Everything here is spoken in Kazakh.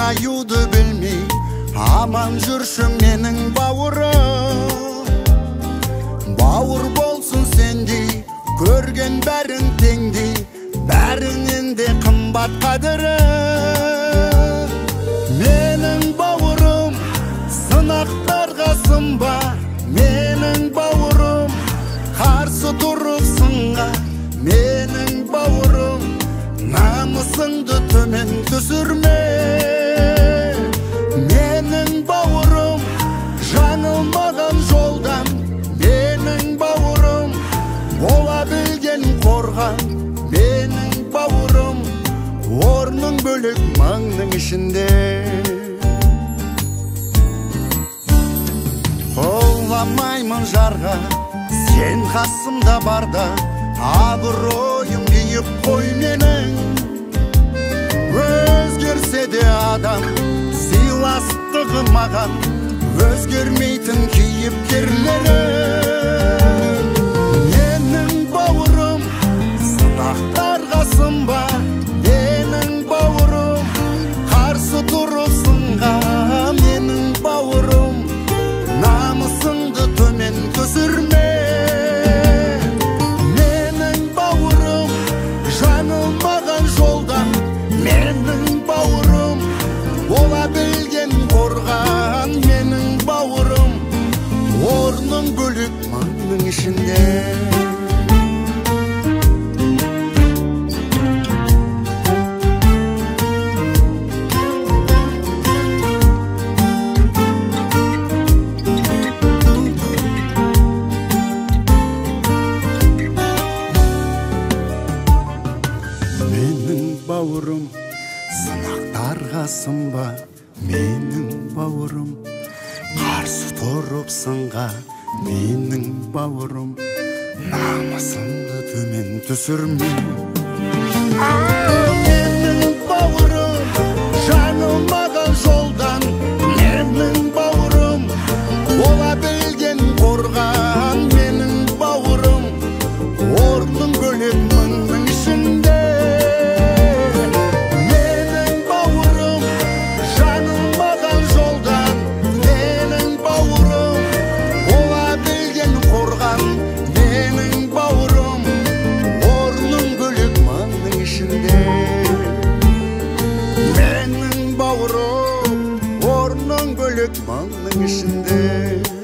аюды білмей аман жүрші менің бауырым. Бауыр болсын сендей, көрген бәрін теңдей, бәрінен де қымбат қадірі. Менің бауырым сынақтарға сынба, менің бауырым қарсы тұрып сынға. Менің бауырым намысыңды төмен түсірме. Менің бауырым жаңылмаған жолдан, менің бауырым бола білген қорған. Менің бауырым орның бөлек маңның ішінде. Қоламаймын жарға, сен қасымда барда, абыройым биік қой менің. Өзгерсе де адам сыйластығы маған, өзгермейтін кейіпкерлері. Менің бауырым сынақтарға сынба, менің бауырым қарсы тұрып сынға. Менің бауырым намысыңды төмен түсірме. Менің бауырым жаңылмаған жолдан, менің бауырым бола білген қорған. Менің бауырым орның бөлек маңның ішінде. Бауырым сынақтарға сынба, менің бауырым қарсы тұрып сынға. Менің бауырым намысыңды төмен түсірме. Менің бауырым жаңылмаған жолдан, менің бауырым бола білген қорған. Менің бауырым орның бөлек мыңның ішінде. Менің бауырым орның бөлек маңның ішінде.